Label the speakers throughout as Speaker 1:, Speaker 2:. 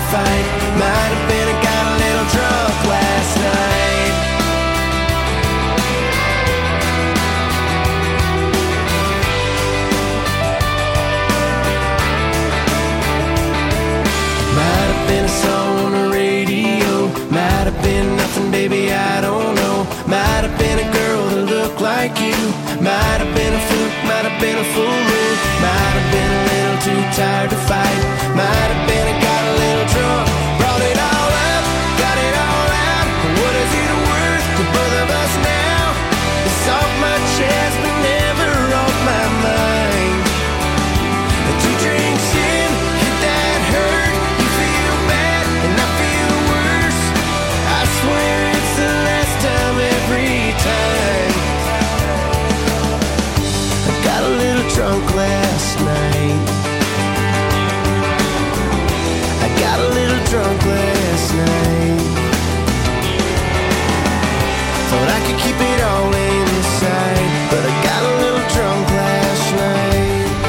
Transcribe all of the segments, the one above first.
Speaker 1: fight. Might have been I got a little drunk last night. Might have been a song on the radio. Might have been nothing, baby, I don't know. Might have been a girl that looked like you. Might have been a fluke, might have been a full moon. Might have been a little too tired to fight. Might have been I got a little drunk. Brought it all up, got it all out. What is it worth to both of us now? It's off my chest but never off my mind. Two drinks in, hit that hurt. You feel bad and I feel worse. I swear it's the last time every time. I got a little drunk last night. I got a little drunk last night. Thought I could keep it all inside, but I got a little drunk last night.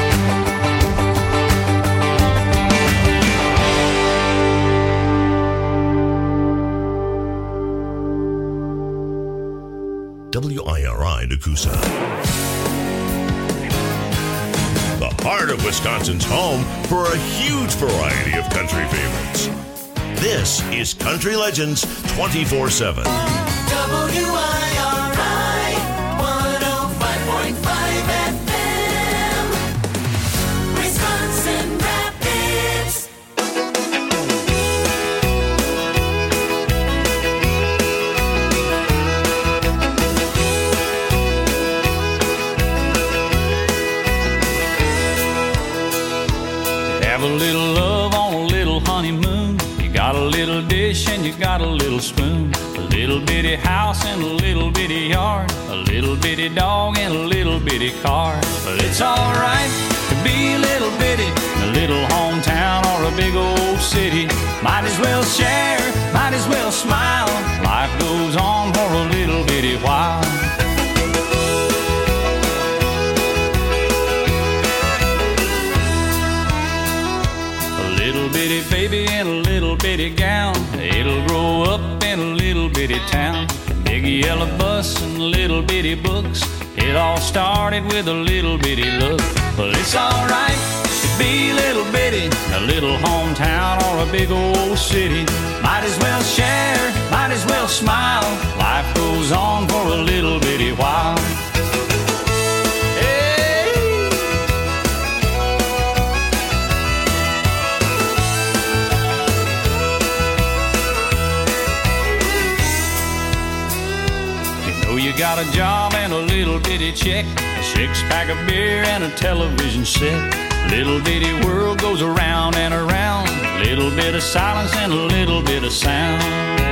Speaker 2: WIRI Nakusa. The heart of Wisconsin's home for a huge variety of country favorites. This is Country Legends 24/7.
Speaker 3: WIRI 105.5 FM, Wisconsin Rapids.
Speaker 4: Have a little love on a little honeymoon. You got a little dish and you got a little spoon. A little bitty house and a little bitty yard. A little bitty dog and a little bitty car. But it's alright to be a little bitty in a little hometown or a big old city. Might as well share, might as well smile. Life goes on for a little bitty while. Little bitty baby in a little bitty gown. It'll grow up in a little bitty town. Big yellow bus and little bitty books. It all started with a little bitty look. Well, it's alright to be a little bitty in a little hometown or a big old city. Might as well share, might as well smile. Life goes on for a little bitty while. You got a job and a little bitty check, a six-pack of beer and a television set. Little bitty world goes around and around. Little bit of silence and a little bit of sound.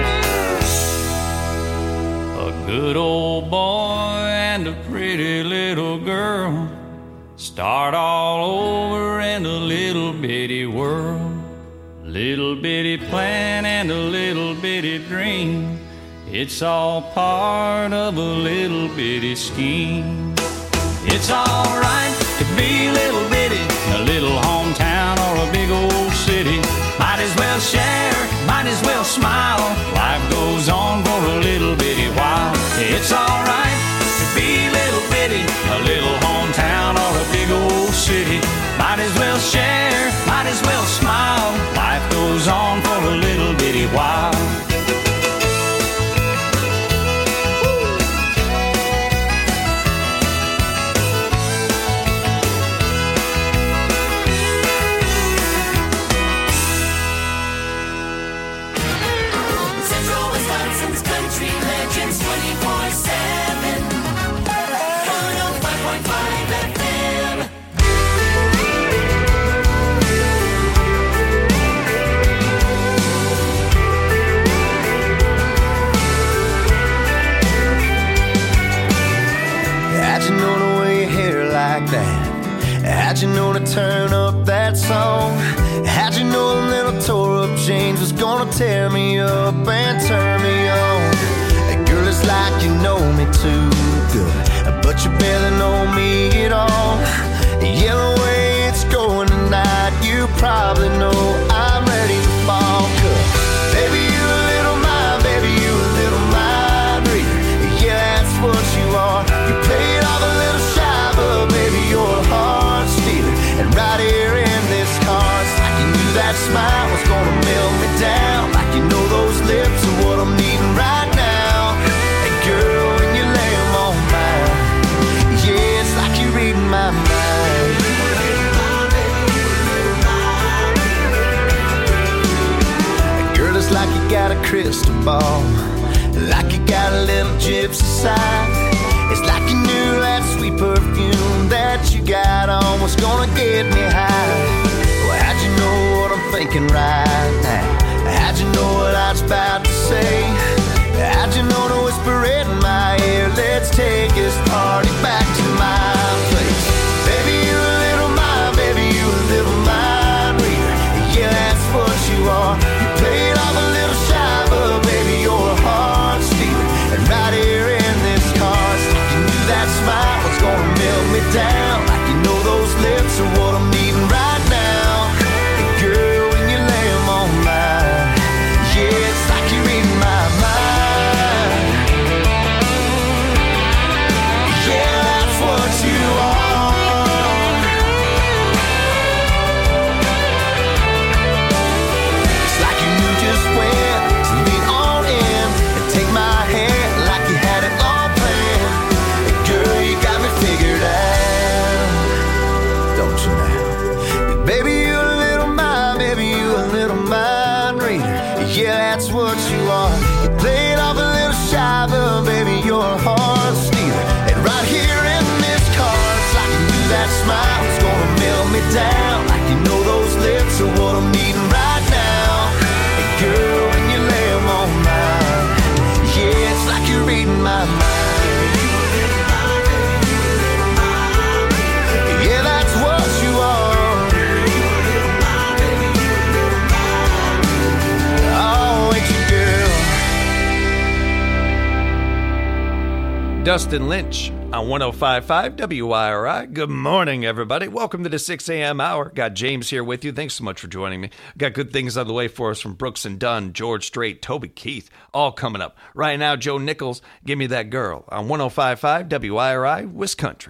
Speaker 4: A good old boy and a pretty little girl start all over in a little bitty world. Little bitty plan and a little bitty dream. It's all part of a little bitty scheme. It's alright to be a little bitty in a little hometown or a big old city. Might as well share, might as well smile. Life goes on for a little bitty while. It's alright to be a little bitty in a little hometown or a big old city. Might as well share, might as well smile. Life goes on for a little bitty while.
Speaker 3: Country Legends 24/7, 105.5 FM.
Speaker 1: How'd you know to wear your hair like that? How'd you know to turn up that song? How'd you know a little tore up jeans was gonna tear me up and turn me on? Girl, it's like you know me too good, but you barely know me at all. Yeah, the way it's going tonight, you probably know I'm ready to fall. fireball, like you got a little gypsy side. It's like you knew that sweet perfume that you got on was gonna get me high. Well, how'd you know what I'm thinking right now? How'd you know what I was about to say? How'd you know to whisper it in my ear? Let's take this party back to my place. Baby, you a little mind, baby, you a little mind reader. Yeah, that's what you are. You played off a little shy, but baby, you're a heart stealer. And right here in this car, you knew that smile was gonna melt me down. Like you know those lips are what I'm needing right now. And girl, when you lay them on mine, yeah, it's like you're reading my mind. Yeah, that's what you are. It's like you knew just when to lean on in and take my hand like you had it all planned. And girl, you got me figured out, don't you now? Baby, you a little mind, baby, you a little mind reader. Yeah, that's what you are. You played off a little shy, but baby, you're a heart stealer. And right here in this car, it's like you knew that smile was gonna melt me down. Like you know those lips are what I'm needing right now. And girl, when you lay them on mine, yeah, it's like you're reading my mind. Yeah, that's what you are. Oh, ain't you, girl?
Speaker 5: Dustin Lynch on 105.5 WIRI. Good morning, everybody. Welcome to the 6 a.m. hour. Got James here with you. Thanks so much for joining me. Got good things on the way for us from Brooks and Dunn, George Strait, Toby Keith, all coming up. Right now, Joe Nichols, Give Me That Girl on 105.5 WIRI, Wisconsin.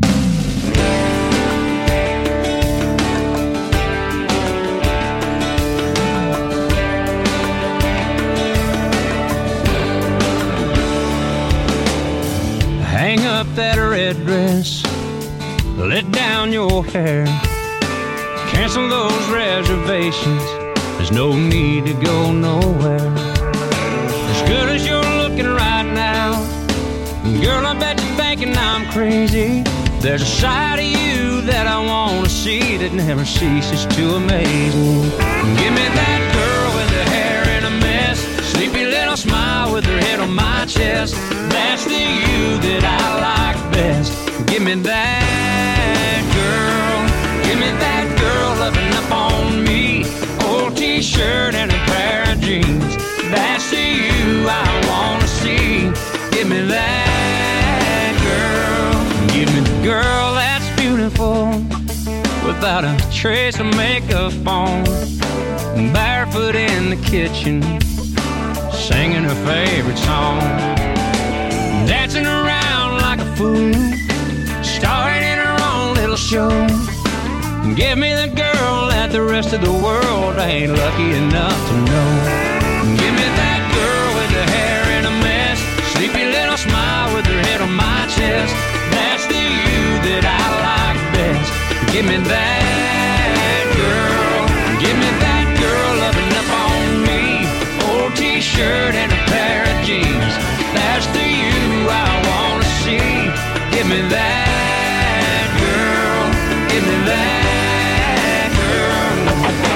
Speaker 4: Hang up that red dress, let down your hair, cancel those reservations, there's no need to go nowhere. As good as you're looking right now, girl, I bet you're thinking I'm crazy. There's a side of you that I want to see that never ceases to amaze me. Give me that girl with the hair in a mess, sleepy little smile with her head on my chest. That's the you that I like best. Give me that girl. Give me that girl loving up on me. Old t-shirt and a pair of jeans. That's the you I want to see. Give me that girl. Give me the girl that's beautiful, without a trace of makeup on, barefoot in the kitchen, singing her favorite song, dancing around like a fool, starring in her own little show. Give me the girl that the rest of the world ain't lucky enough to know. Give me that girl with the hair in a mess, sleepy little smile with her head on my chest. That's the you that I like best. Give me that girl. Give me that girl loving up on me. Old t-shirt and a pair of jeans. That's the you I want to see. Give me that girl. Give me that girl.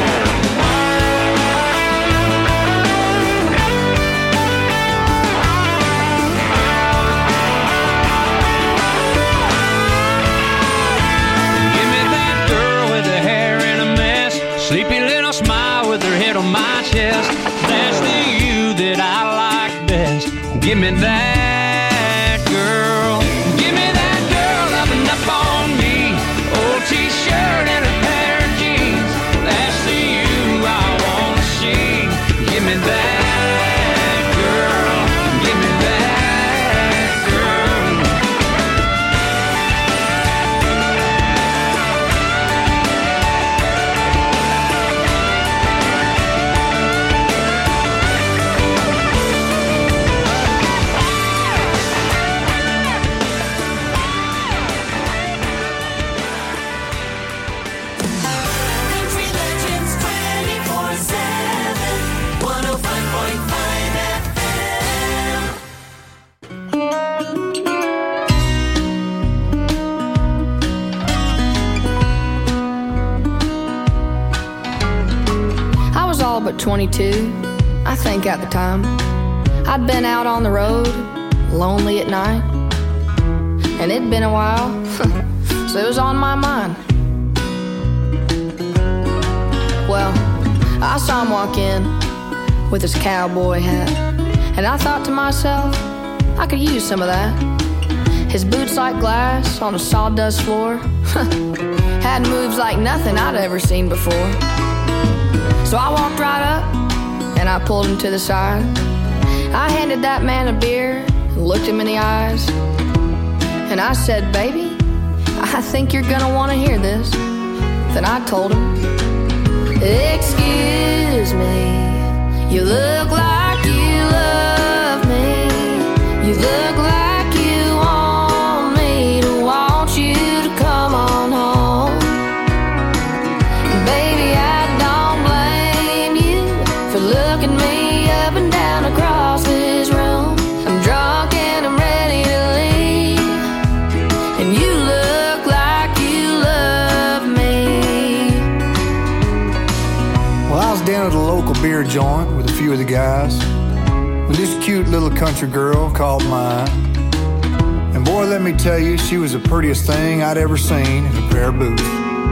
Speaker 4: Give me that girl with the hair in a mess, sleepy little smile with her head on my chest. That's the you that I like best. Give me that girl. Give me that girl loving up on me. Old t-shirt and a pair of jeans. That's the you I want to see. Give me that girl. Give me that girl.
Speaker 6: but 22, I think at the time. I'd been out on the road, lonely at night, and it'd been a while, so it was on my mind. Well, I saw him walk in with his cowboy hat, and I thought to myself, I could use some of that. His boots like glass on a sawdust floor had moves like nothing I'd ever seen before. So I walked right up and I pulled him to the side. I handed that man a beer and looked him in the eyes, and I said, baby, I think you're gonna want to hear this. Then I told him, excuse me, you look like you love me. You look like you want me to want you to come on home. Baby, I don't blame you for looking me up and down across this room. I'm drunk and I'm ready to leave, and you look like you love me.
Speaker 7: Well, I was down at a local beer joint with a few of the guys when this cute little country girl caught my eye. And boy, let me tell you, she was the prettiest thing I'd ever seen in a pair of boots.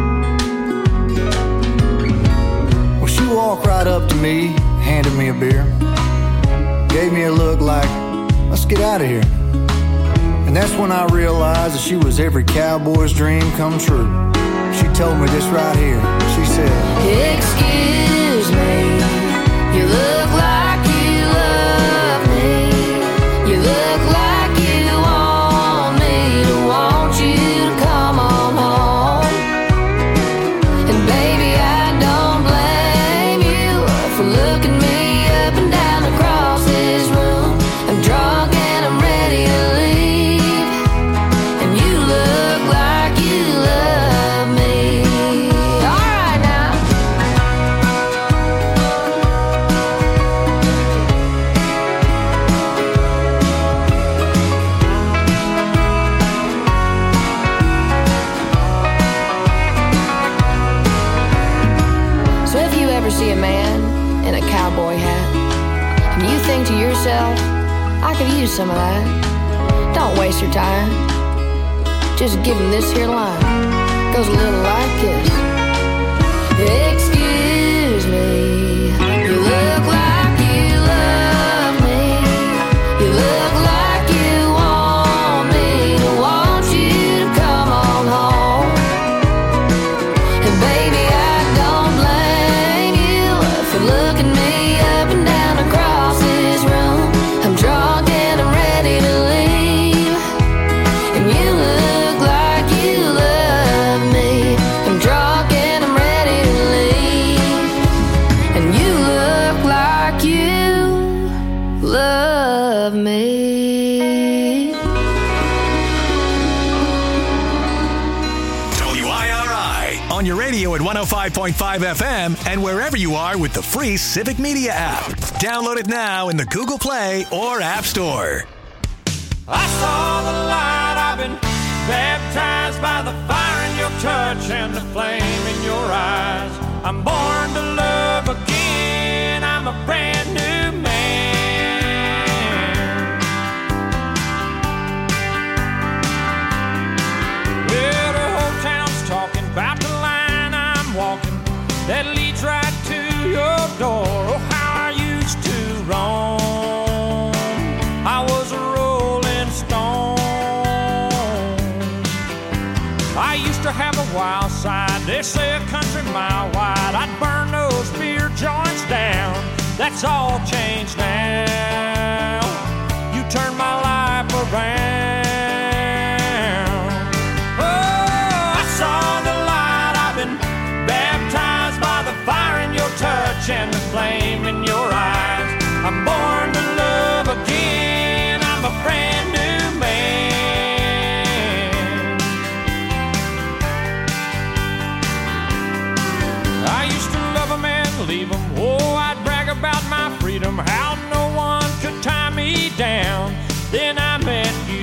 Speaker 7: Well, she walked right up to me, handed me a beer, gave me a look like, let's get out of here. And that's when I realized that she was every cowboy's dream come true. She told me this right here. She said,
Speaker 6: excuse me, you look like you love me. You look like you want me to want you to come on home. And baby, I don't blame you for looking me up and down across this room. I'm drunk and I'm ready to leave, and you look like you love me. All right now. So if you ever see a man in a cowboy hat and you think to yourself, I could use some of that, don't waste your time. Just give him this here line. Goes a little like this. Excuse me, you look like you love me. You look like you want me to want you to come on home. And baby, I don't blame you for looking me up and down across this room. I'm drunk and I'm ready to leave, and you look like you love me. I'm drunk and I'm ready to leave, and you look like you love me.
Speaker 8: WIRI on your radio at 105.5 FM and wherever you are with the free Civic Media app. Download it now in the Google Play or App Store.
Speaker 9: I saw the light, I've been baptized by the fire in your touch and the flame in your eyes. I'm born to love again, I'm a brand new man. Well, the whole town's talking about the line I'm walking that leads right to your door. Oh, how I used to roam, I was a rolling stone. I used to have a wild side, they say a country mile wide. I'd burn those beer joints down, that's all changed now. You turned my life around. Oh, I saw the light, I've been baptized by the fire in your touch and the flame in your eyes. I'm born to love again, I'm a brand new man. I used to love them and leave them. Oh, I'd brag about my freedom, how no one could tie me down. Then I met you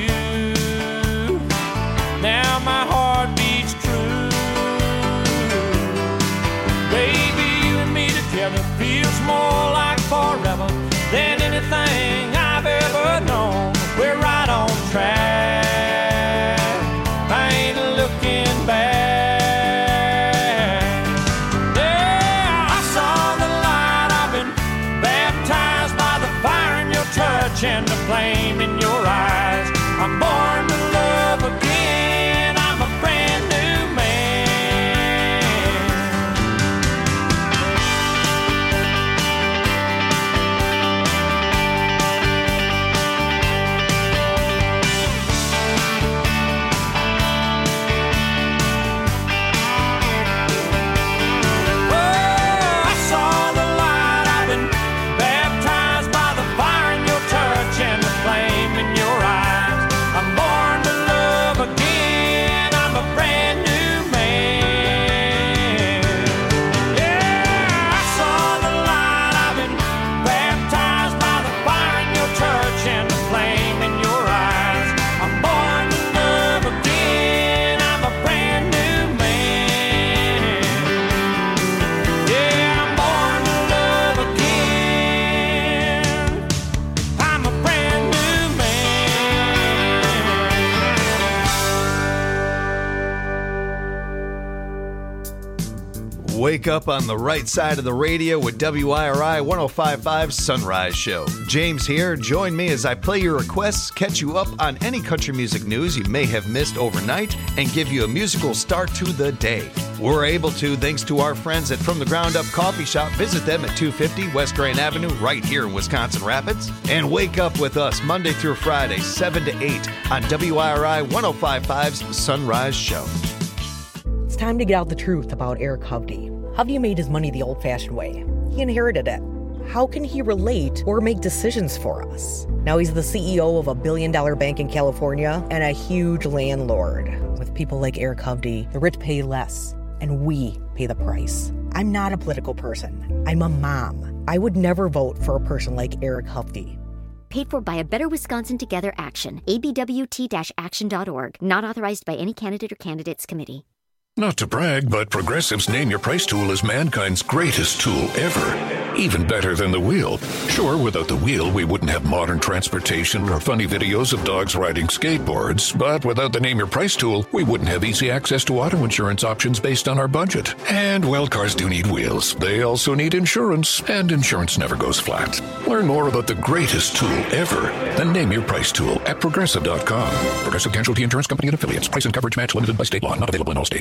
Speaker 5: Wake up on the right side of the radio with WIRI 105.5 Sunrise Show. James here. Join me as I play your requests, catch you up on any country music news you may have missed overnight, and give you a musical start to the day. We're able to thanks to our friends at From the Ground Up Coffee Shop. Visit them at 250 West Grand Avenue right here in Wisconsin Rapids. And wake up with us Monday through Friday, 7 to 8 on WIRI 105.5's Sunrise Show.
Speaker 10: It's time to get out the truth about Eric Hovde. Hovde made his money the old-fashioned way. He inherited it. How can he relate or make decisions for us? Now he's the CEO of a billion-dollar bank in California and a huge landlord. With people like Eric Hovde, the rich pay less, and we pay the price. I'm not a political person. I'm a mom. I would never vote for a person like Eric Hovde.
Speaker 11: Paid for by a Better Wisconsin Together Action. abwt-action.org. Not authorized by any candidate or candidates committee.
Speaker 12: Not to brag, but Progressive's Name Your Price tool is mankind's greatest tool ever. Even better than the wheel. Sure, without the wheel, we wouldn't have modern transportation or funny videos of dogs riding skateboards. But without the Name Your Price tool, we wouldn't have easy access to auto insurance options based on our budget. And, well, cars do need wheels. They also need insurance, and insurance never goes flat. Learn more about the greatest tool ever, the Name Your Price tool at Progressive.com. Progressive Casualty Insurance Company and Affiliates. Price and coverage match limited by state law. Not available in all states.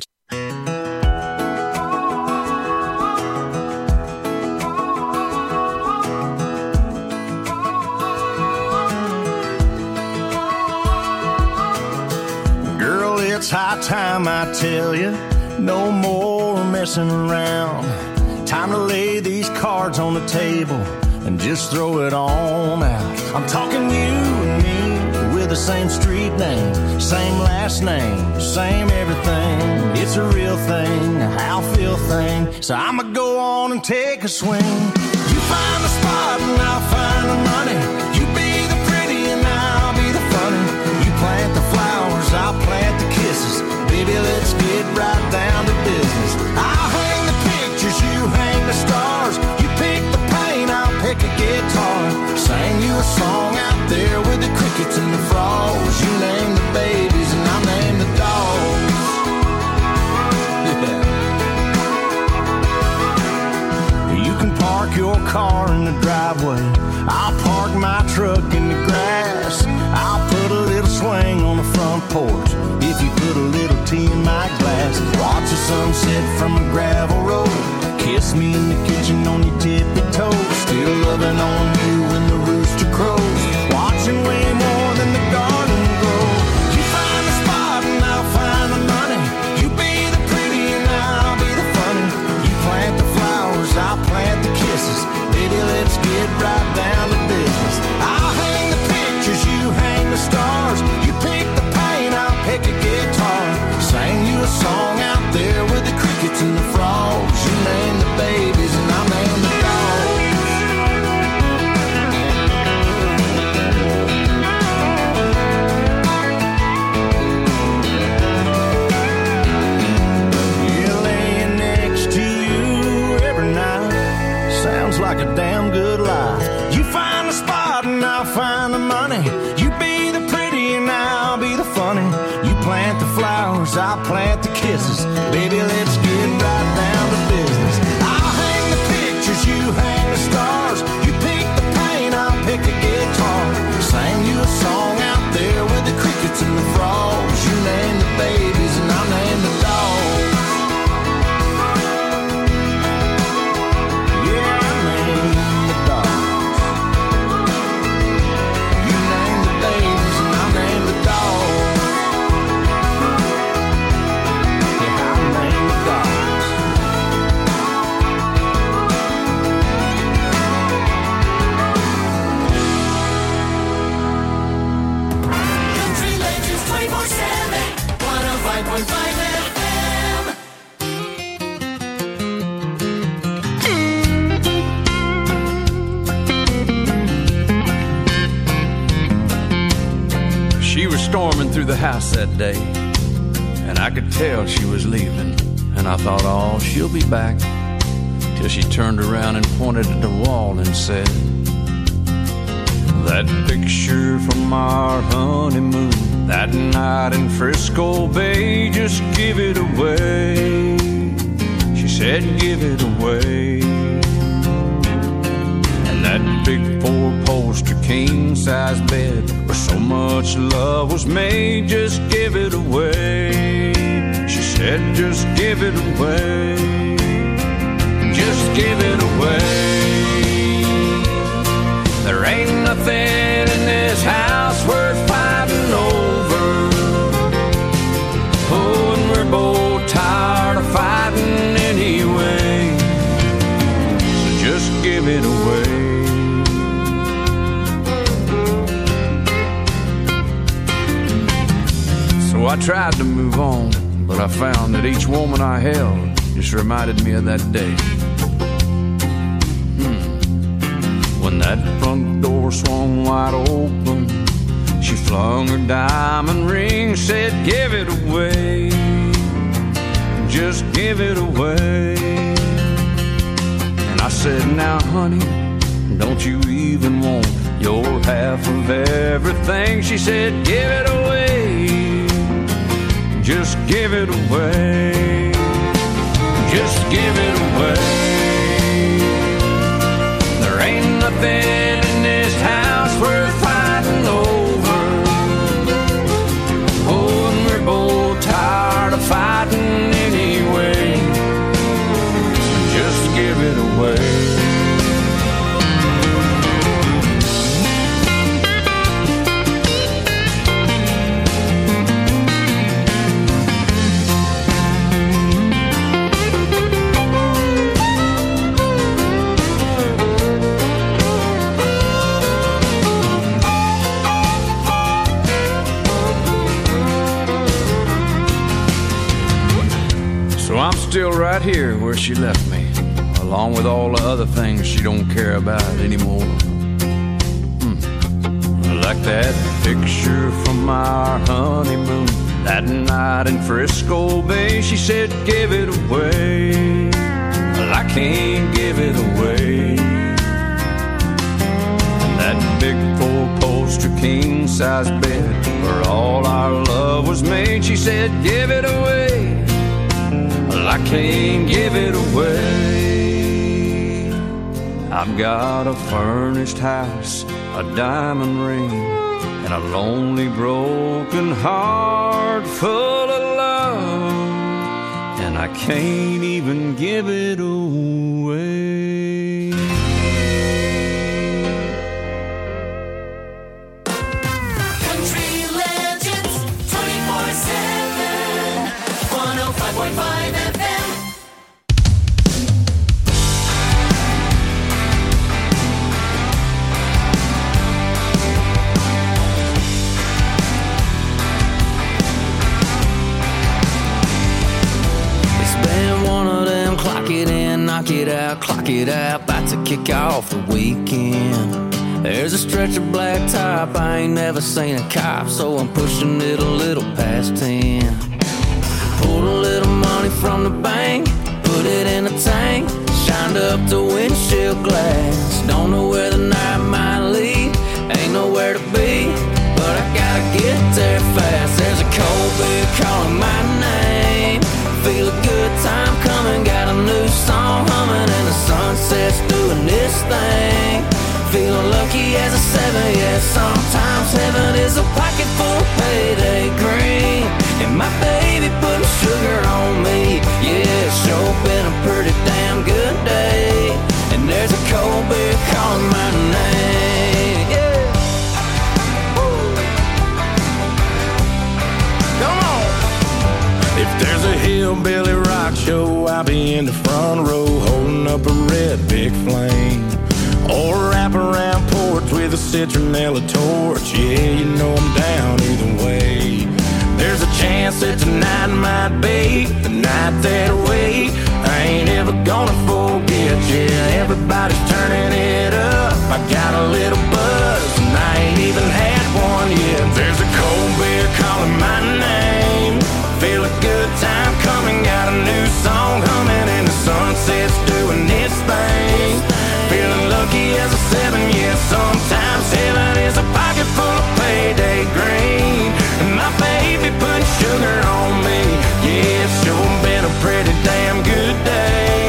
Speaker 1: It's high time I tell you, no more messing around. Time to lay these cards on the table and just throw it on out. I'm talking you and me with the same street name, same last name, same everything. It's a real thing, a how feel thing. So I'ma go on and take a swing. You find the spot and I'll find the money. You be the pretty and I'll be the funny. You plant the flowers, I'll plant the kisses. Baby, let's get right down to business. I'll hang the pictures, you hang the stars. You pick the paint, I'll pick a guitar. Sing you a song out there with the crickets and the frogs. You name the babies and I'll name the dogs. Yeah. You can park your car in the driveway. I'll park my truck in the grass. I'll put a little swing on the front porch. If you put a little tea in my glass, watch the sunset from a gravel road. Kiss me in the kitchen on your tippy toes. Still loving on you when the rooster crows. Watching way more than the garden grow. You find the spot and I'll find the money. You be the pretty and I'll be the funny. You plant the flowers, I'll plant the kisses. Baby, let's get right down to business. I'll hang the pictures, you hang the stars. You pick the paint, I'll pick a guitar. Sing you a song out there with the crickets and the frogs. You name the babies and I'll name the dogs. Yeah, laying next to you every night sounds like a damn good life. You find the spot and I'll find the money. You be the pretty and I'll be the funny. You plant the flowers, I'll plant the kisses. Baby, let's get right down to business. I'll hang the pictures, you hang the stars. You pick the paint, I'll pick a guitar. Sing you a song out there with the crickets and the frogs. You name the babies and I'll name the dogs. Yeah, I name the dogs. You name the babies and I'll name the dogs. Yeah, I'll name the dogs.
Speaker 3: Country Legends 24/7, 105.5 FM.
Speaker 4: She was storming through the house that day, and I could tell she was leaving. And I thought, oh, she'll be back. Till she turned around and pointed at the wall and said, that picture from our honeymoon, that night in Frisco Bay, just give it away. She said, said, give it away. And that big four-poster king-size bed where so much love was made, just give it away. She said, just give it away. Just give it away. There ain't nothing in this house worth fighting over. Oh, and we're both tired of fighting anyway. So just give it away. So I tried to move on, but I found that each woman I held just reminded me of that day. When that front door swung wide open, she flung her diamond ring, said, give it away. Just give it away. And I said, now honey, don't you even want your half of everything? She said, give it away. Just give it away. Just give it away. There ain't nothing in this house worth fighting over. Oh, and we're both tired of fighting anyway. Just give it away. I'm still right here where she left me, along with all the other things she don't care about anymore. Like that picture from our honeymoon, that night in Frisco Bay. She said, give it away. Well, I can't give it away. That big four-poster king-size bed where all our love was made. She said, give it away. I can't give it away. I've got a furnished house, a diamond ring, and a lonely broken heart full of love, and I can't even give it away.
Speaker 3: Country Legends 24/7 105.5 FM.
Speaker 13: Knock it out, clock it out, about to kick off the weekend. There's a stretch of black top, I ain't never seen a cop, so I'm pushing it a little past 10. Pulled a little money from the bank, put it in a tank, shined up the windshield glass. Don't know where the night might lead, ain't nowhere to be, but I gotta get there fast. There's a cold beer calling my name, feel a good time coming, got a new song humming, and the sunset's doing this thing. Feeling lucky as a 7, yeah, sometimes heaven is a pocket full of payday green, and my baby putting sugar on me, yeah, it's sure been a pretty damn good day, and there's a cold beer calling my name, yeah. Woo. Come on.
Speaker 9: If there's a hillbilly rock show, I'll be in the front row holding up a red big flame, or wrap around porch with a citronella torch. Yeah, you know I'm down either way. There's a chance that tonight might be the night that I wait. I ain't ever gonna forget, yeah, everybody's turning it up. I got a little buzz and I ain't even had one yet. There's a cold beer calling my name, feel a good time coming, got a new song humming, and the sunset's doing its thing. Feeling lucky as a 7, yeah, sometimes heaven is a pocket full of payday green, and my baby putting sugar on me, yeah, it's sure been a pretty damn good day,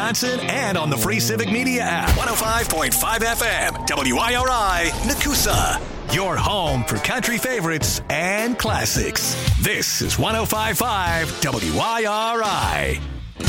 Speaker 8: Wisconsin, and on the free Civic Media app. 105.5 FM, WIRI, Nakusa. Your home for country favorites and classics. This is 105.5 WIRI.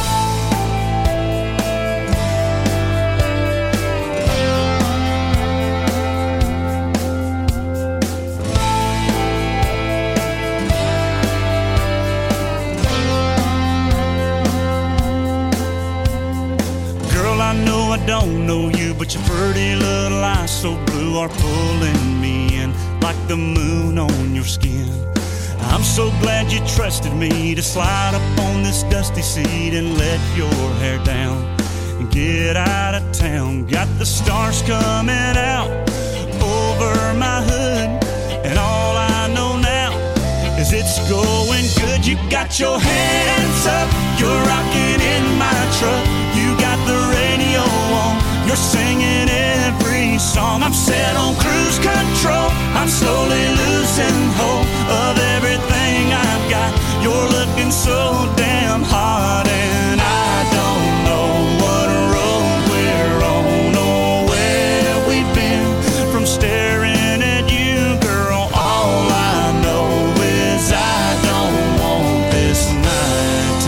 Speaker 14: I know I don't know you, but your pretty little eyes so blue are pulling me in like the moon on your skin. I'm so glad you trusted me to slide up on this dusty seat and let your hair down and get out of town. Got the stars coming out over my hood, and all I know now is it's going good. You got your hands up, you're rocking in my truck. You got the radio on, you're singing every song. I'm set on cruise control, I'm slowly losing hope of everything I've got. You're looking so damn hot, and I don't know what road we're on or where we've been from staring at you, girl. All I know is I don't want this night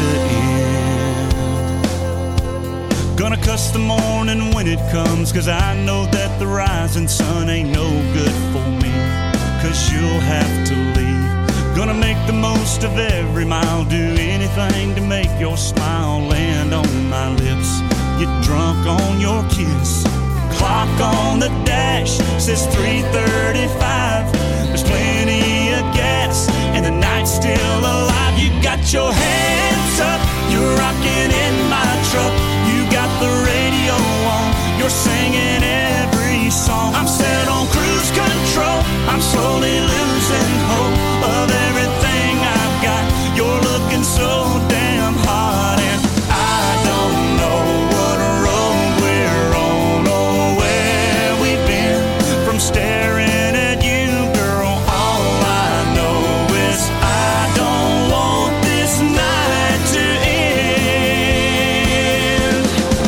Speaker 14: to end. Gonna cuss the morning when it comes, 'cause I know that the rising sun ain't no good for me, 'cause you'll have to leave. Gonna make the most of every mile, do anything to make your smile land on my lips. Get drunk on your kiss. Clock on the dash says 3:35. There's plenty of gas and the night's still alive. You got your hands up, you're rocking in my truck. You got the radio on, you're singing every song. I'm set on cruise control, I'm slowly losing hope of everything I've got. You're looking so damn hot, and I don't know what road we're on or where we've been from staring at you, girl. All I know is I don't want this night to end.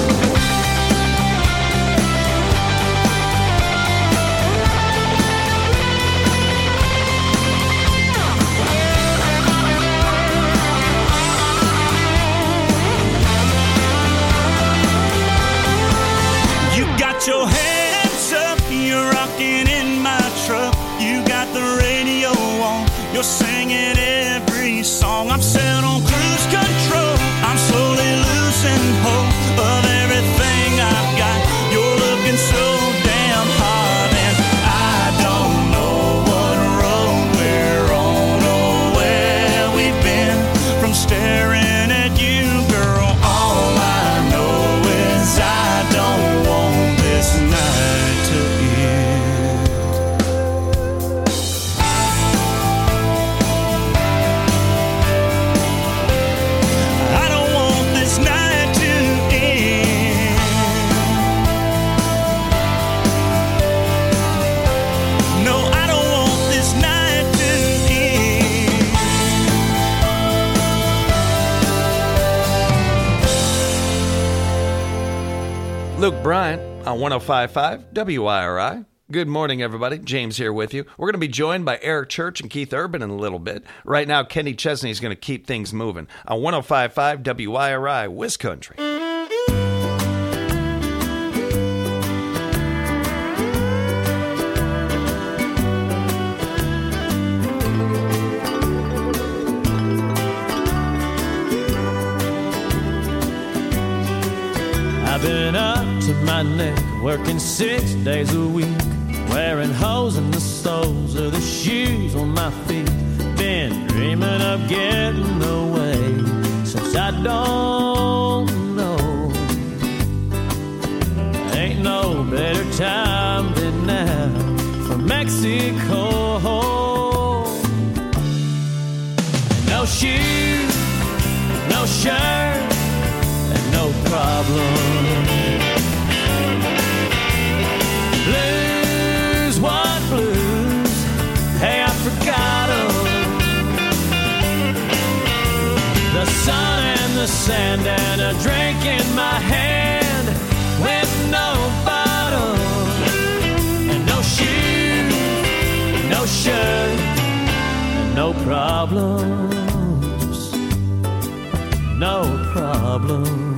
Speaker 14: You got your hands up, you're rocking in my truck. You got the radio on, you're singing every song. I'm set on cruise control, I'm slowly losing hope of everything I've got. You're looking so damn hot, and I don't know what road we're on or where we've been from staring at you, girl. All I know is I don't want this night to end. I don't want this night to end. No, I don't want this night to end.
Speaker 5: Luke Bryant on 105.5 WIRI. Good morning, everybody. James here with you. We're going to be joined by Eric Church and Keith Urban in a little bit. Right now, Kenny Chesney is going to keep things moving on 105.5 WIRI, Wisconsin.
Speaker 9: I've been up to my neck, working 6 days a week, wearing holes in the soles of the shoes on my feet. Been dreaming of getting away since I don't know. Ain't no better time than now for Mexico. No shoes, no shirt, no problem. Blues, what blues? Hey, I forgot 'em. The sun and the sand and a drink in my hand. no problems, no problems.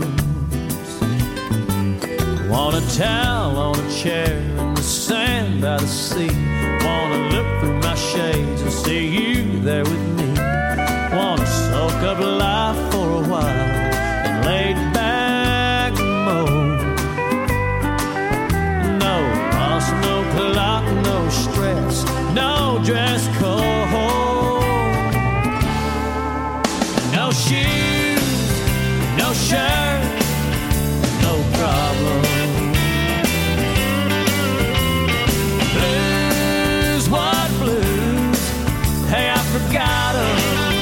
Speaker 9: Want a towel on a chair in the sand by the sea. Wanna look through my shades and see you there with me. Wanna soak up life for a while and lay back mode. No boss, no clock, no stress, no dress code. No shoes, no shirt, no problem. Blues, what blues? Hey, I forgot 'em.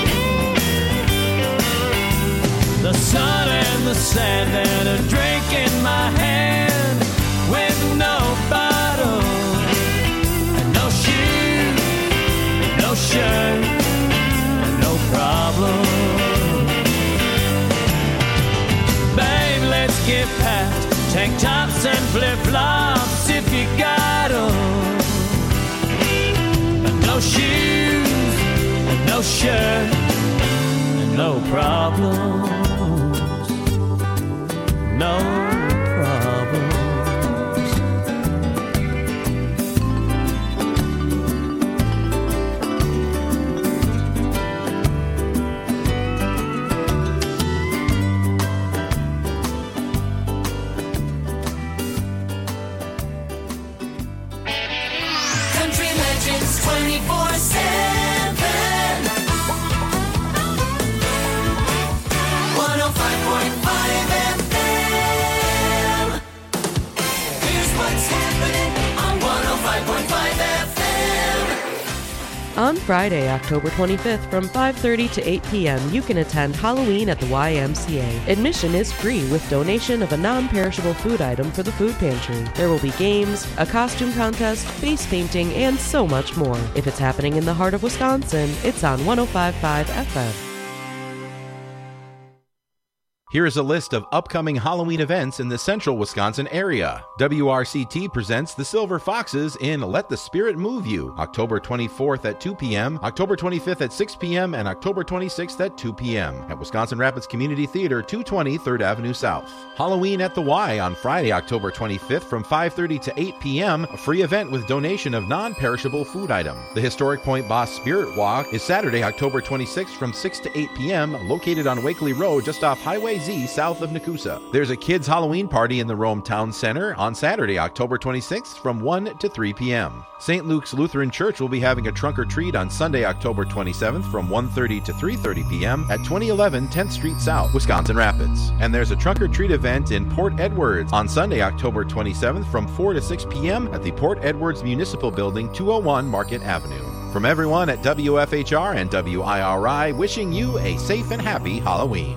Speaker 9: The sun and the sand and a drink in my hand with no bottle and no shoes, no shirt, no problem. Babe, let's get past tank tops and flip-flops if you got 'em. No shoes, no shirt, no problem. No problems.
Speaker 3: Country Legends 24/7. 105.5 FM. Here's what's happening on 105.5 FM.
Speaker 15: On Friday, October 25th from 5:30 to 8 p.m., you can attend Halloween at the YMCA. Admission is free with donation of a non-perishable food item for the food pantry. There will be games, a costume contest, face painting, and so much more. If it's happening in the heart of Wisconsin, it's on 105.5 FM.
Speaker 16: Here is a list of upcoming Halloween events in the central Wisconsin area. WRCT presents the Silver Foxes in Let the Spirit Move You, October 24th at 2 p.m., October 25th at 6 p.m., and October 26th at 2 p.m. at Wisconsin Rapids Community Theater, 220 3rd Avenue South. Halloween at the Y on Friday, October 25th from 5:30 to 8 p.m., a free event with donation of non-perishable food item. The Historic Point Boss Spirit Walk is Saturday, October 26th from 6 to 8 p.m., located on Wakely Road just off Highway Z south of Nakusa. There's a kids' Halloween party in the Rome Town Center on Saturday, October 26th from 1 to 3 p.m. St. Luke's Lutheran Church will be having a trunk or treat on Sunday, October 27th from 1:30 to 3:30 p.m. at 2011 10th Street South, Wisconsin Rapids. And there's a trunk or treat event in Port Edwards on Sunday, October 27th from 4 to 6 p.m. at the Port Edwards Municipal Building, 201 Market Avenue. From everyone at WFHR and WIRI, wishing you a safe and happy Halloween.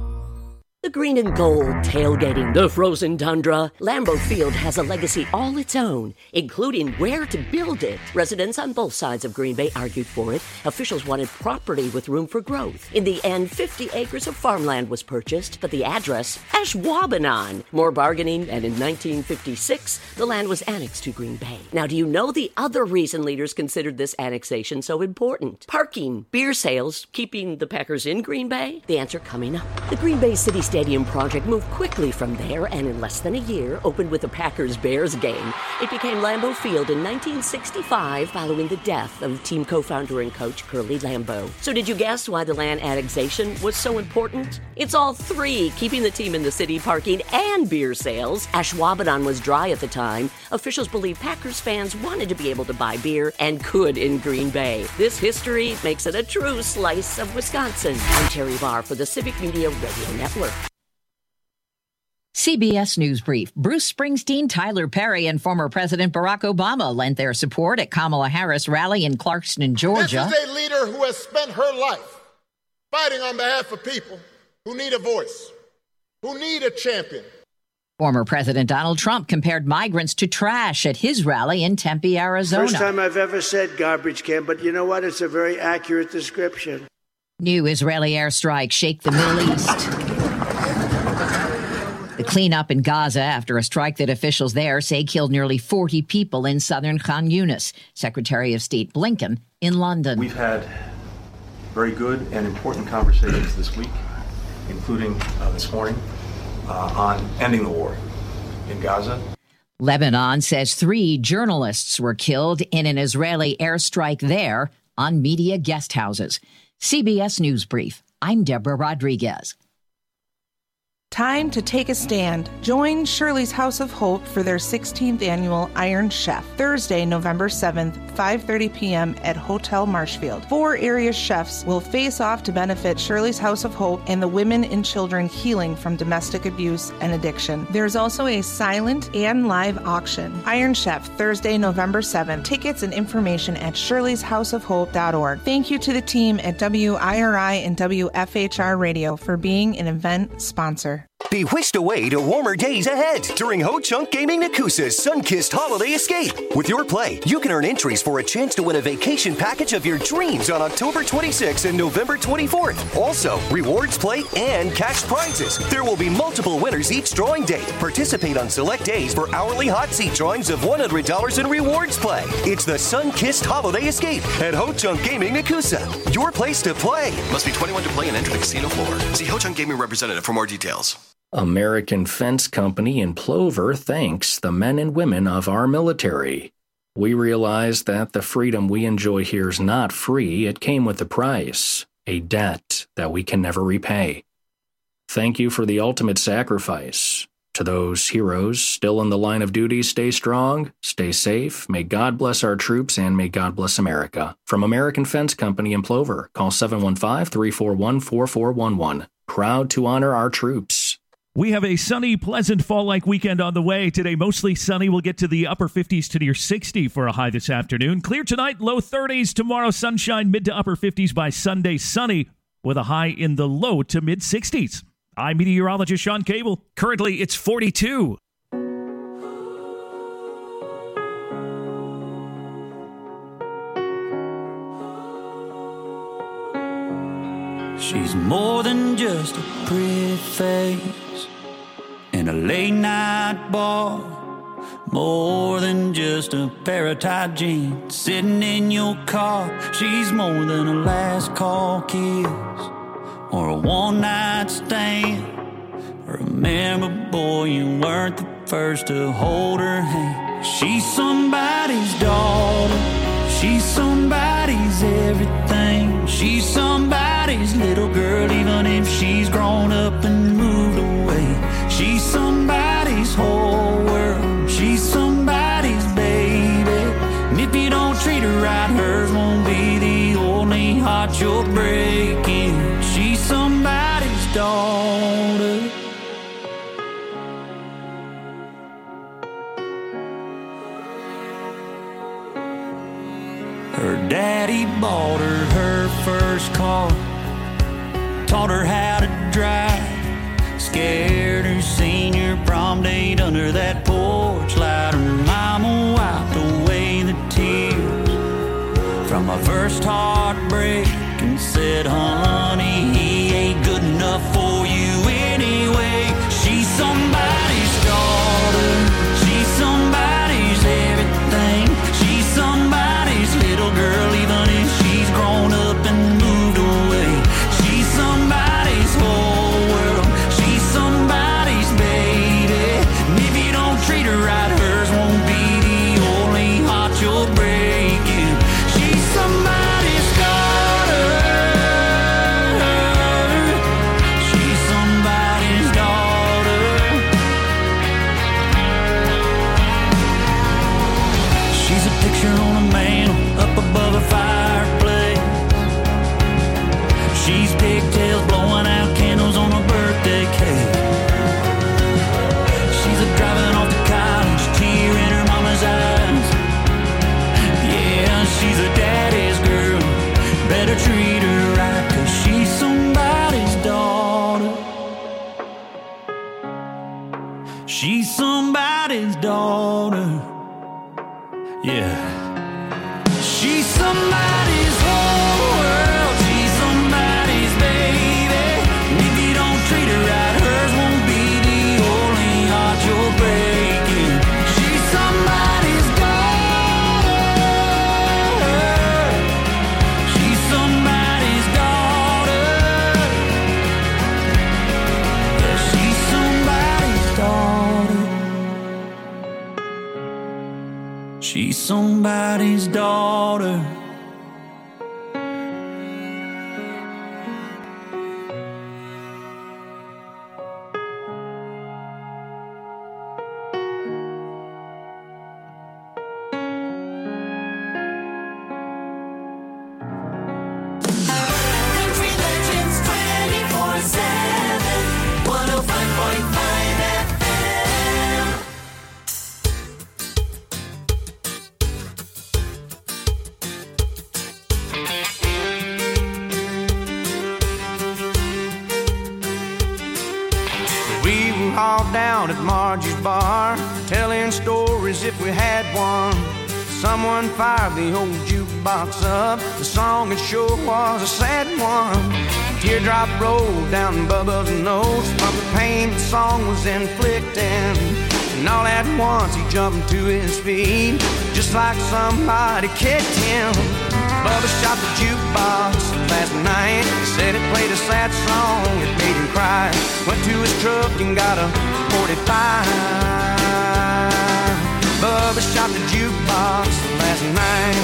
Speaker 17: The green and gold tailgating the frozen tundra. Lambeau Field has a legacy all its own, including where to build it. Residents on both sides of Green Bay argued for it. Officials wanted property with room for growth. In the end, 50 acres of farmland was purchased, but the address, Ashwaubenon. More bargaining, and in 1956, the land was annexed to Green Bay. Now, do you know the other reason leaders considered this annexation so important? Parking, beer sales, keeping the Packers in Green Bay? The answer coming up. The Green Bay City Stadium project moved quickly from there and in less than a year opened with a Packers-Bears game. It became Lambeau Field in 1965 following the death of team co-founder and coach Curly Lambeau. So did you guess why the land annexation was so important? It's all three, keeping the team in the city, parking, and beer sales. Ashwaubenon was dry at the time. Officials believe Packers fans wanted to be able to buy beer and could in Green Bay. This history makes it a true slice of Wisconsin. I'm Terry Barr for the Civic Media Radio Network.
Speaker 18: CBS News Brief. Bruce Springsteen, Tyler Perry, and former President Barack Obama lent their support at Kamala Harris' rally in Clarkston, Georgia.
Speaker 19: This is a leader who has spent her life fighting on behalf of people who need a voice, who need a champion.
Speaker 18: Former President Donald Trump compared migrants to trash at his rally in Tempe, Arizona.
Speaker 20: First time I've ever said garbage can, but you know what? It's a very accurate description.
Speaker 18: New Israeli airstrikes shake the Middle East. The cleanup in Gaza after a strike that officials there say killed nearly 40 people in southern Khan Yunis. Secretary of State Blinken in London.
Speaker 21: We've had very good and important conversations this week, including this morning, on ending the war in Gaza.
Speaker 18: Lebanon says 3 journalists were killed in an Israeli airstrike there on media guest houses. CBS News Brief. I'm Deborah Rodriguez.
Speaker 22: Time to take a stand. Join Shirley's House of Hope for their 16th annual Iron Chef, Thursday, November 7th, 5:30 p.m. at Hotel Marshfield. 4 area chefs will face off to benefit Shirley's House of Hope and the women and children healing from domestic abuse and addiction. There's also a silent and live auction. Iron Chef, Thursday, November 7th. Tickets and information at shirleyshouseofhope.org. Thank you to the team at WIRI and WFHR Radio for being an event sponsor.
Speaker 23: Be whisked away to warmer days ahead during Ho Chunk Gaming Nakusa's Sun-Kissed Holiday Escape. With your play, you can earn entries for a chance to win a vacation package of your dreams on October 26th and November 24th. Also, rewards play and cash prizes. There will be multiple winners each drawing day. Participate on select days for hourly hot seat drawings of $100 in rewards play. It's the Sun-Kissed Holiday Escape at Ho Chunk Gaming Nakusa. Your place to play.
Speaker 24: Must be 21 to play and enter the casino floor. See Ho Chunk Gaming representative for more details.
Speaker 25: American Fence Company in Plover thanks the men and women of our military. We realize that the freedom we enjoy here is not free. It came with a price, a debt that we can never repay. Thank you for the ultimate sacrifice. To those heroes still in the line of duty, stay strong, stay safe. May God bless our troops and may God bless America. From American Fence Company in Plover, call 715-341-4411. Proud to honor our troops.
Speaker 26: We have a sunny, pleasant fall-like weekend on the way. Today, mostly sunny. We'll get to the upper 50s to near 60 for a high this afternoon. Clear tonight, low 30s. Tomorrow, sunshine, mid to upper 50s. By Sunday, sunny with a high in the low to mid 60s. I'm meteorologist Sean Cable. Currently, it's 42.
Speaker 27: She's more than just a pretty face in a late night bar, more than just a pair of tight jeans sitting in your car. She's more than a last call kiss or a one night stand. Remember, boy, you weren't the first to hold her hand. She's somebody's daughter, she's somebody's everything. She's somebody's little girl, even if she's grown up and moved away. She's somebody's whole world, she's somebody's baby. And if you don't treat her right, hers won't be the only heart you're breaking. She's somebody's daughter. Her daddy bought her first car, taught her how to drive, scared her senior prom date under that porch light. Her mama wiped away the tears from my first heartbreak and said, honey, he ain't good enough for you anyway. She's somebody's daughter, she's somebody's everything. She's somebody's little girl, even if she's grown up and moved away. She's somebody's whole world, she's somebody's baby. And if you don't treat her right, hers won't be the only heart you're breaking. She's somebody's daughter, she's somebody's daughter. She's a picture on a mantle up above a fireplace. She's pigtails blowing out candles on a birthday cake. She's a driving off to college, tear in her mama's eyes. Yeah, she's a daddy's girl, better treat her right, 'cause she's somebody's daughter. She's somebody's daughter. Yeah. She's somebody's whole world, she's somebody's baby. And if you don't treat her right, hers won't be the only heart you're breaking. She's somebody's daughter, she's somebody's daughter. She's somebody's daughter.
Speaker 3: Country legends 24/7, 105.5 FM.
Speaker 1: We were all down at Margie's bar, telling stories if we had one. Someone fired the old jukebox up. The song it sure was a sad one. Teardrop rolled down Bubba's nose from the pain the song was inflicting. And all at once he jumped to his feet, just like somebody kicked him. Bubba shot the jukebox last night. Said it played a sad song, it made him cry. Went to his truck and got a 45. Bubba shot the jukebox last night.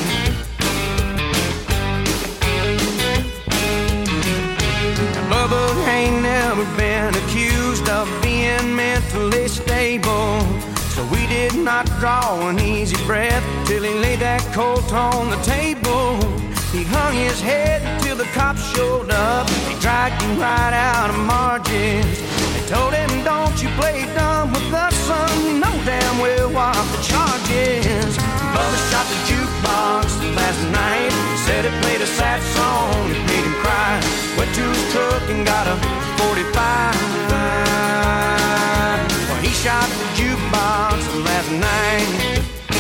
Speaker 1: Now, Bubba ain't never been accused of being mentally stable, so we did not draw an easy breath till he laid that colt on the table. He hung his head till the cops showed up. They dragged him right out of Margie's. They told him, don't you play dumb with us, son. You know damn well what the charge is. Bubba shot the jukebox last night. Said it played a sad song, it made him cry. Went to his truck and got a 45. Well, he shot the jukebox last night.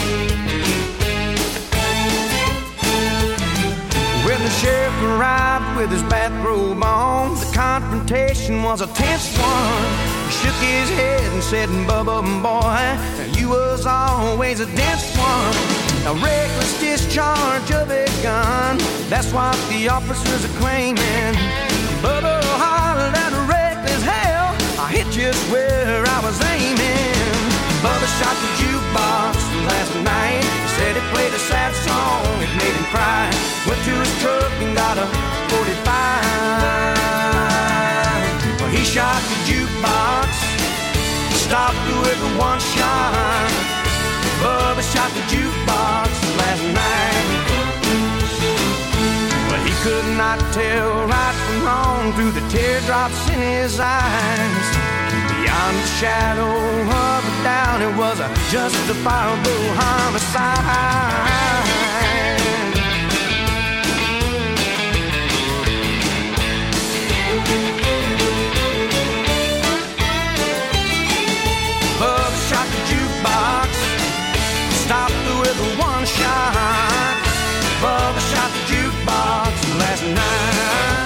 Speaker 1: When the sheriff arrived with his bathrobe on, the confrontation was a tense one. He shook his head and said, Bubba, boy, you was always a dense one. A reckless discharge of a gun, that's what the officers are claiming. Bubba hollered at a reckless hell, I hit just where I was aiming. Bubba shot the jukebox last night. Said it played a sad song, it made him cry. Went to his truck and got a 45. Well, he shot the jukebox, stopped with a one shot. Bubba shot the jukebox last night. Well, he could not tell right from wrong through the teardrops in his eyes. Beyond the shadow of a doubt, it was a justifiable homicide. Bubba shot the jukebox, stopped with a one shot. Bubba shot the jukebox last night.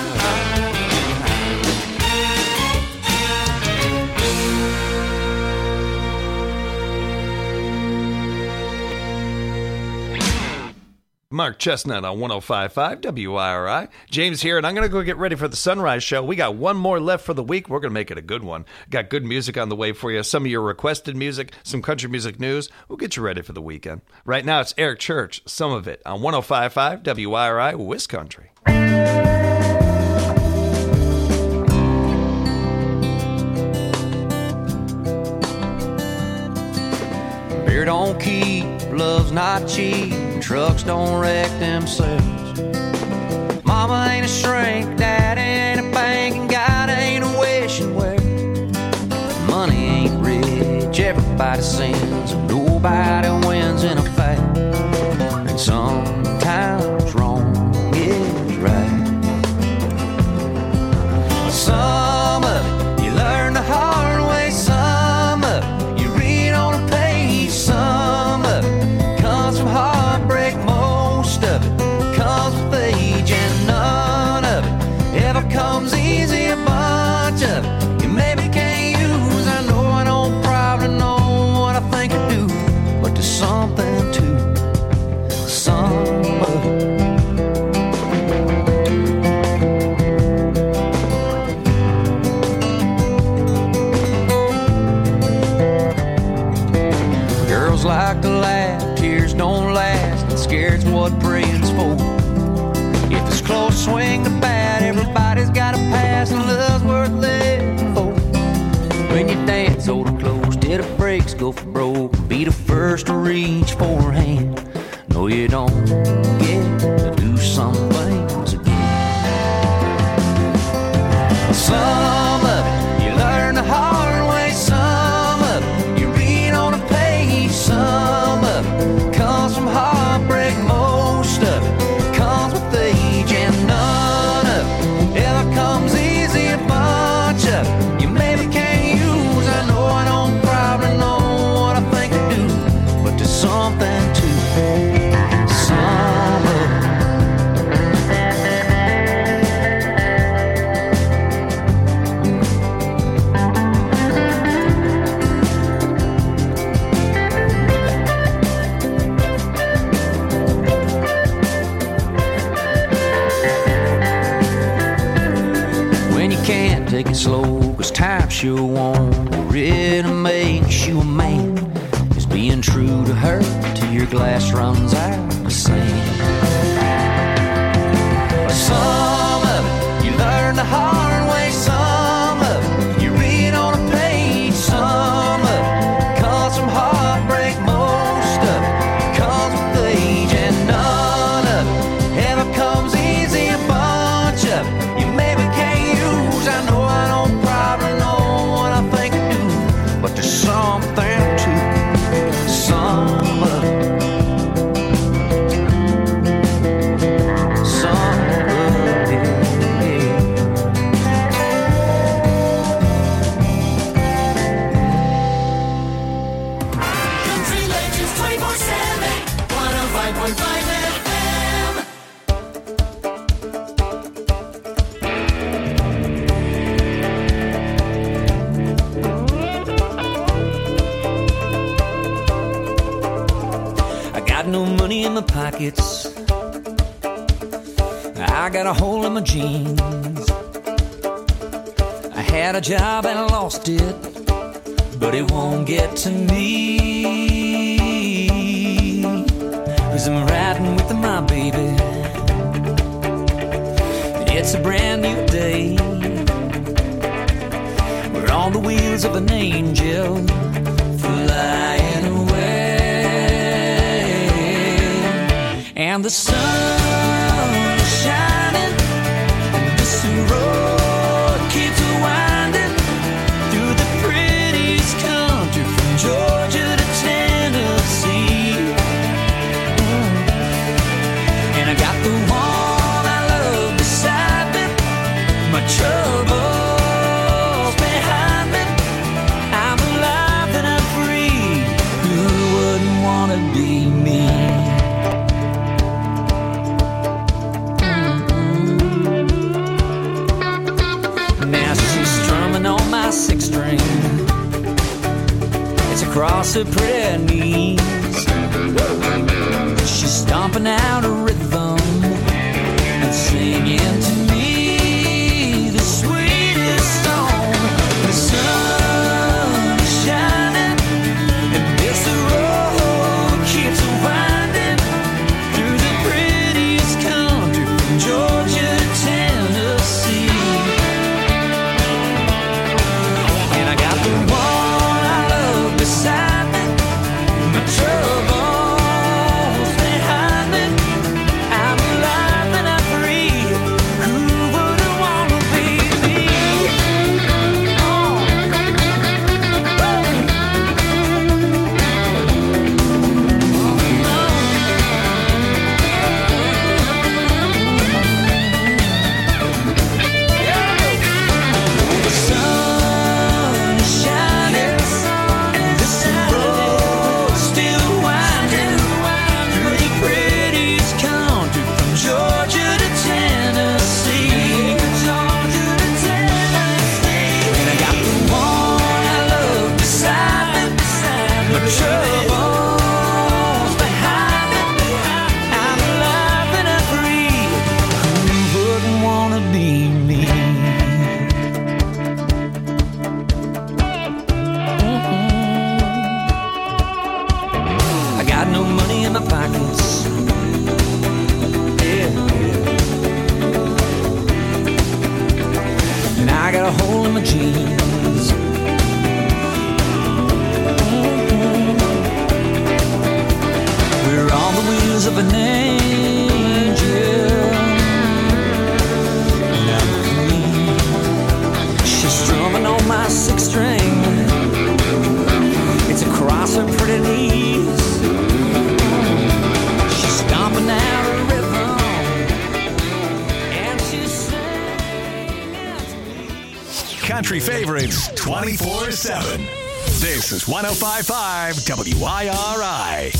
Speaker 5: Mark Chestnut on 105.5 WIRI. James here, and I'm going to go get ready for the Sunrise Show. We got one more left for the week. We're going to make it a good one. Got good music on the way for you. Some of your requested music, some country music news. We'll get you ready for the weekend. Right now, it's Eric Church, Some of It, on 105.5 WIRI, Wisconsin.
Speaker 1: Beer don't keep, love's not cheap, trucks don't wreck themselves. Mama ain't a shrink, daddy ain't a bank, and God ain't a wishing well. Money ain't rich, everybody sins, and nobody wins in a fight. And sometimes wrong is right. Some of it you learn the hard way, some of it you read on a page, some of it comes from heartbreak, most of it comes with age, and none of it ever comes easy. A bunch of it you maybe can't use. I know I don't probably know what I think I do, but there's something to some of it. Girls like to laugh, tears don't
Speaker 2: scared's what praying's for. If it's close, swing the bat. Everybody's got a pass, and love's worth living for. When you dance, hold it close till the brakes go for broke. Be the first to reach for a hand. No, you don't get to do some things again. Some of it you learn the hard way. Some of it you read on a page. Some of it comes from heartbreak. Most of it comes with age, and none of it ever comes easy. A bunch of it you maybe can't use. I know I don't probably know what I think I do, but there's something to some of it. When you can't take it slow, 'cause time sure won't really makes you a man. Is being true to her till your glass runs out of sand. Some of it you learn the hard way. Some of it you read on a page. Some of it comes from heartbreak. Most of it comes with age, and none of it ever comes easy. A bunch of it you maybe can't use. I know I don't probably know what I think I do, but there's something to some of it. Some of it, yeah.
Speaker 3: Country Legends 24/7, 105.5 FM.
Speaker 2: I got no money in my pockets. I got a hole in my jeans. I had a job and I lost it, but it won't get to me. 'Cause I'm riding with my baby. It's a brand new day. We're on the wheels of an angel flying away. And the sun is shining, and this road keeps winding through the prettiest country from Georgia to Tennessee. And I got the one I love beside me, my troubles behind me. I'm alive and I'm free. Who wouldn't want to be me? Now she's strumming on my six string. It's across her pretty knees. She's stomping out a rhythm and singing to me the sweetest song. The sun is shining, and this road keeps winding through the prettiest country from Georgia to Tennessee. And I got the one I love beside me, my troubles behind me. I'm alive and I'm free. Who wouldn't want to be me? The sun is shining, and this road still winding through the prettiest country from Georgia to Tennessee. And I got the one I love beside me, my troubles behind me. I'm alive and I'm free. Who wouldn't want to be me? I got no money in my pockets.
Speaker 27: of an angel. Now she's strumming on my sixth string. It's across her pretty knees. She's stomping out a rhythm, and she's singing to me.
Speaker 8: Country favorites 24/7. This is 105.5 WIRI.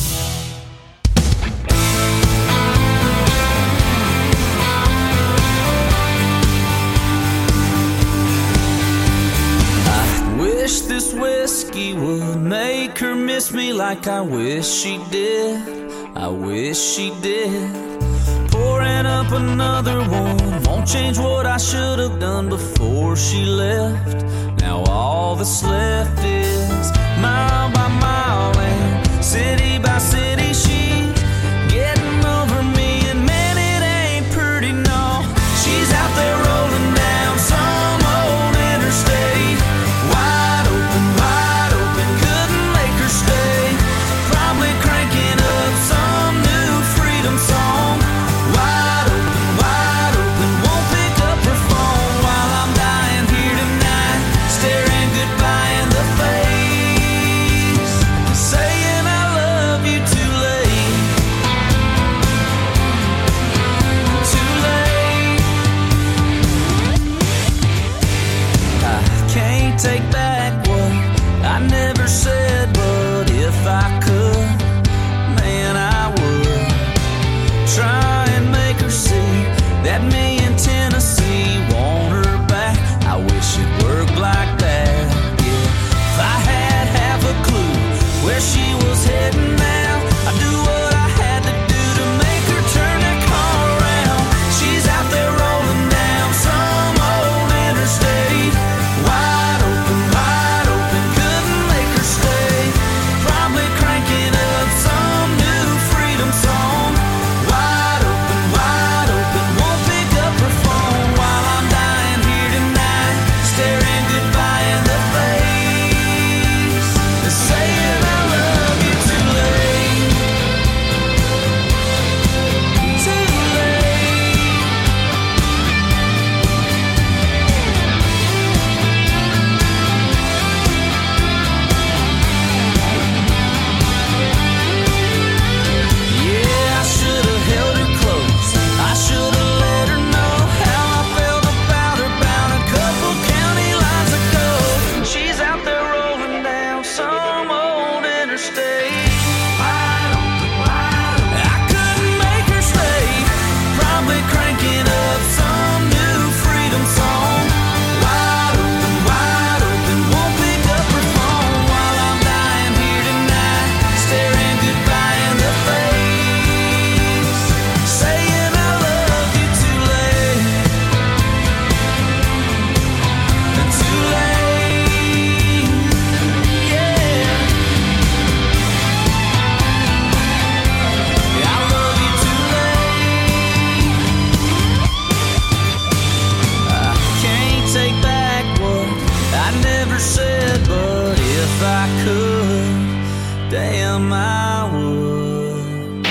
Speaker 27: Wish this whiskey would make her miss me like I wish she did. I wish she did. Pouring up another one won't change what I should have done before she left. Now all that's left is mile by mile and city by city. She's getting over me, and man, it ain't pretty, no. She's out there rolling down some old interstate. Wide open, couldn't make her stay. Probably cranking up some new freedom song. Wide open, won't pick up her phone while I'm dying here tonight, staring goodbye in the face, saying I love you too late. Too late. I can't take back what I never said, but if I could, man, I would try and make her see that me in Tennessee want her back. I wish it worked like that, yeah. If I had half a clue where she was heading now, I'd do what I had to do to make her turn that car around. She's out there rolling down some old interstate. Wide open, couldn't make her stay. Probably cranking up some new freedom song. Wide open, won't pick up her phone while I'm dying here tonight, staring goodbye in the face, saying I love you too late. Too late. Yeah, I should have held her close. I should have let her know how I felt about her bound a couple county lines ago. She's out there rolling down some old interstate. I couldn't make her stay. Probably cranking up some new freedom song. Wide open, won't pick up her phone while I'm dying here tonight, staring goodbye in the face, saying I love you too late. Too late, yeah. I love you too late. I can't take back what I never said, but if I could, damn, I would.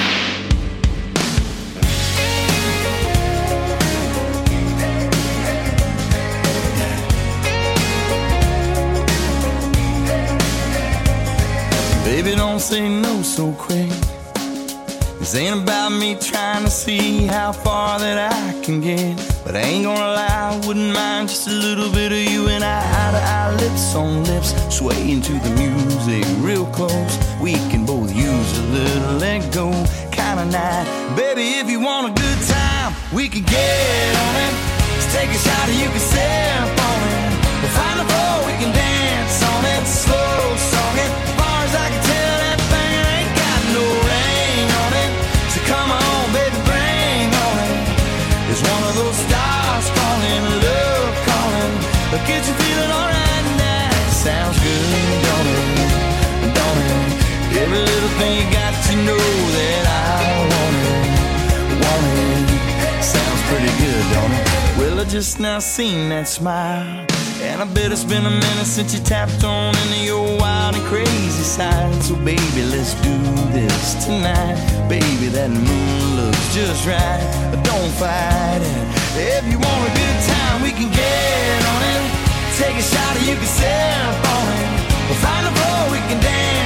Speaker 27: Baby, don't say no so quick. This ain't about me trying to see how far that I can get. But I ain't gonna lie, I wouldn't mind just a little bit of you and I, eye to eye, lips on lips, swaying to the music real close. We can both use a little let go kind of night. Baby, if you want a good time, we can get on it. Let's take a shot and you can sip on it. We'll find a floor, we can dance on it. Slow song it, as far as I can tell, that thing ain't got no ring on it. So come on, baby, bring on it. It's one of those stars calling, love calling. But get you feeling alright now. Sounds good, don't it? Don't it? Every little thing you got to know that I want it. Want it. Sounds pretty good, don't it? Well, I just now seen that smile, and I bet it's been a minute since you tapped on into your wild and crazy side. So
Speaker 2: baby, let's do this tonight. Baby, that moon looks just right. Don't fight it. If you want a good time, we can get on it. Take a shot or you can sip on it. We'll find a floor we can dance.